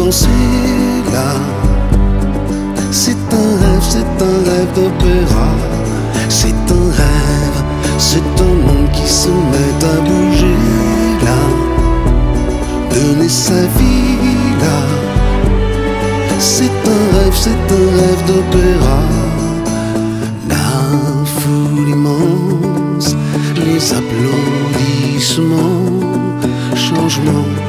danser là. C'est un rêve d'opéra. C'est un rêve, c'est un monde qui se met à bouger là. Donner sa vie là. C'est un rêve d'opéra.